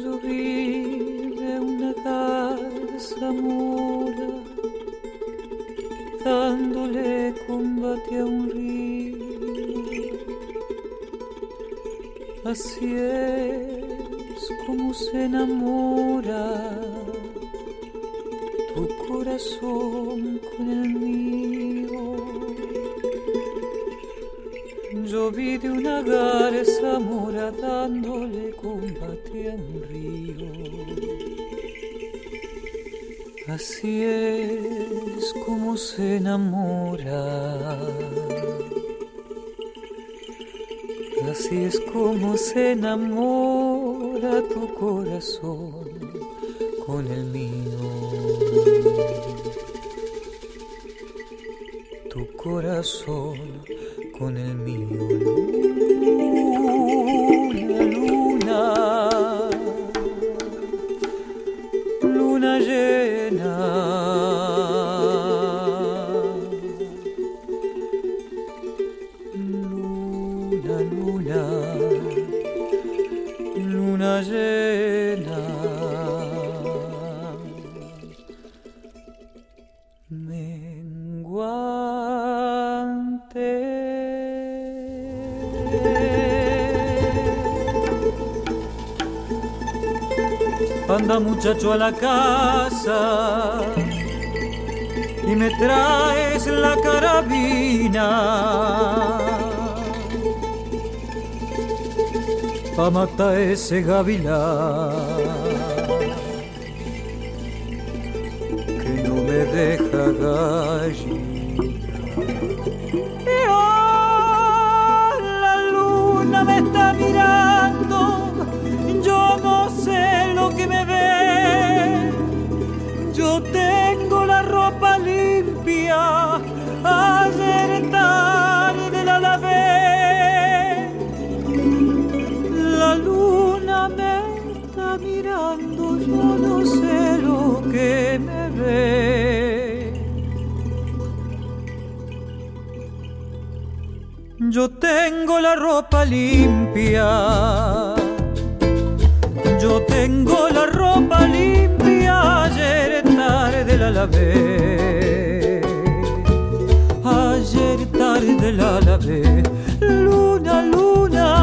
Yo vi de una garza mora dándole combate a un río. Así es como se enamora tu corazón con el mío. Yo vi de una garza mora dándole combate a un río. Así es como se enamora. Así es como se enamora tu corazón con el mío. Tu corazón con el mío. Luna, luna, luna llena. Luna, luna, luna llena. Menguante. Anda muchacho a la casa y me traes la carabina pa' matar ese gavilán que no me deja gallina. La luna me está mirando, yo no sé lo que me ve. Yo tengo la ropa limpia, ayer tarde la lavé. La luna me está mirando, yo no sé lo que me ve. Yo tengo la ropa limpia, yo tengo la ropa limpia, ayer tarde la lavé. Ayer tarde la lavé. Luna, luna,